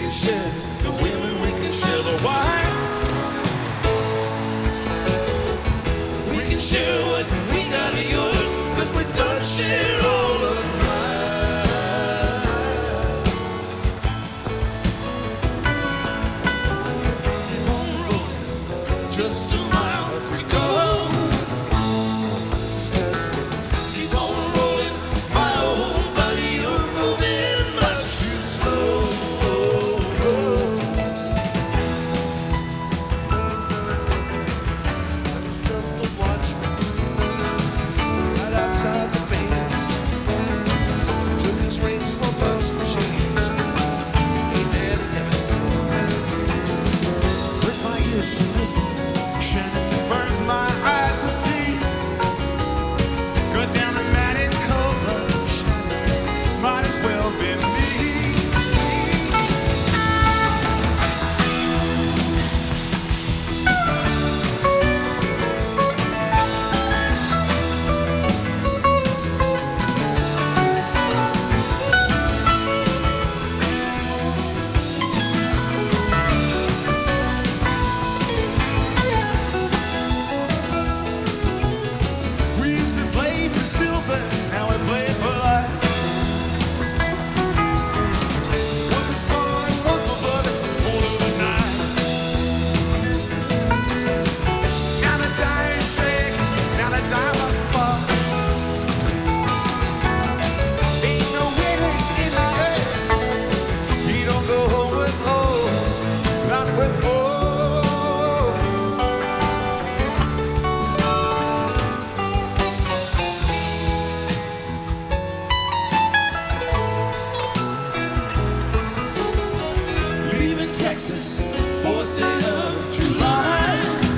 can share the women, we can share the wine. We can share what we got of yours, 'cause we done shared all of mine. Keep on rolling, just a mile to go. Keep on rolling, my old buddy, you're moving much too slow. I just jumped the watchman right outside the fence. Took his rings for bus machines. Ain't that a dance? Where's my ears to listen? Shannon burns my eyes to see. Go down the matted cover. Might as well be me. We used to play for silver, now we play for life. One was born, one for blood, all of the night. Now the die is shake, now the die must fall. Ain't no winning in the air. You don't go home with hope, not with hope. Leaving Texas, 4th day of July.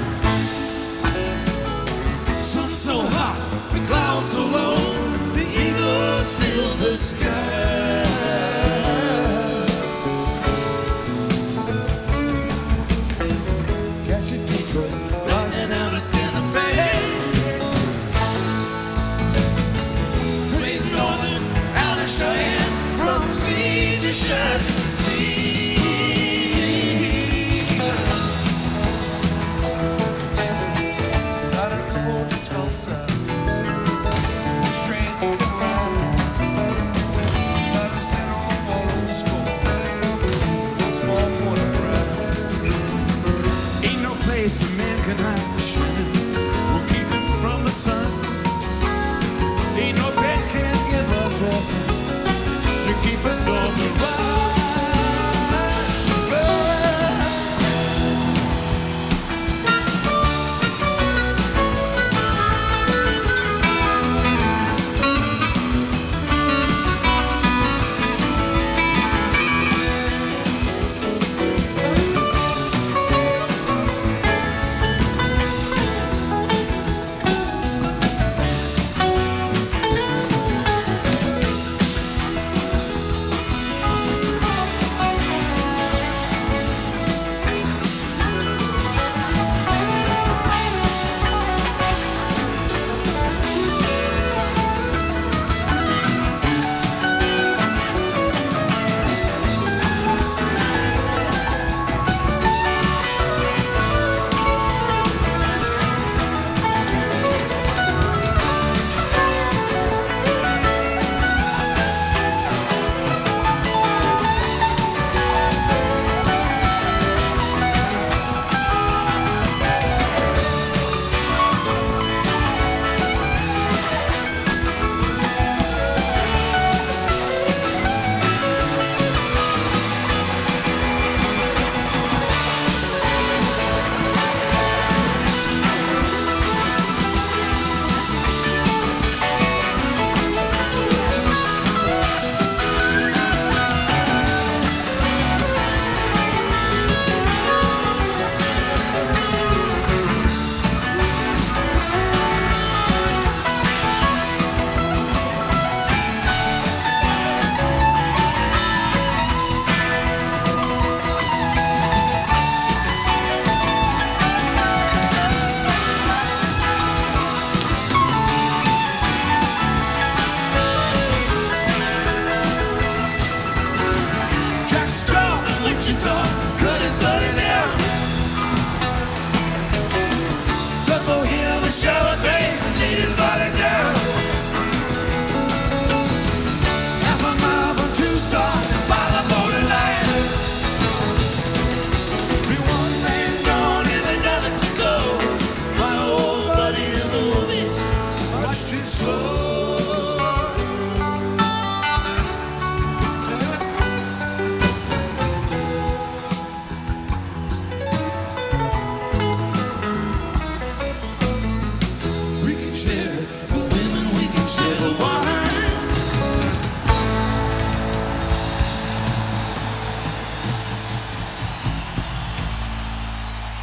Sun so hot, the clouds so low, the eagles fill the sky. Catch a Detroit, running out of Santa Fe. Great Northern, out of Cheyenne, from sea to shining sea. Gotta go to Tulsa, train can run. Gotta sit on old school, small quarter run. Ain't no place a man can hide. We'll keep him from the sun. Ain't no bed can give us rest to keep us on the run. Wichita.